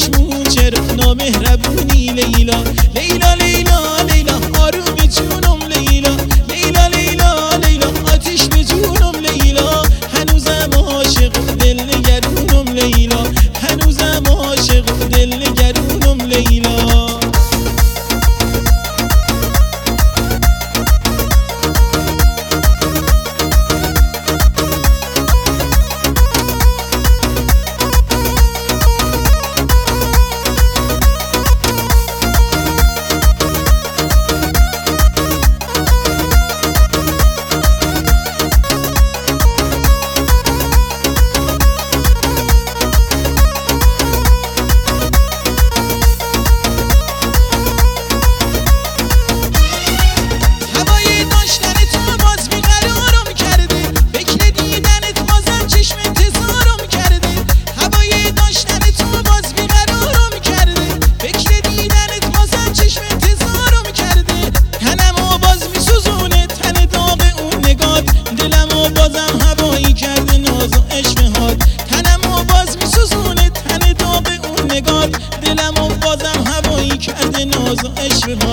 چشمون چرا نامهربونی لیلا لیلا لیلا لیلا آروم جونم لیلا لیلا لیلا لیلا آتیش به جونم لیلا هنوزم عاشق دل نگرونم لیلا هنوزم عاشق دل نگرونم لیلا بازم هوایی کرده ناز و عشقهات تنمو باز میسوزونه تن داغ اون نگات دلمو بازم هوایی کرده ناز و عشقهات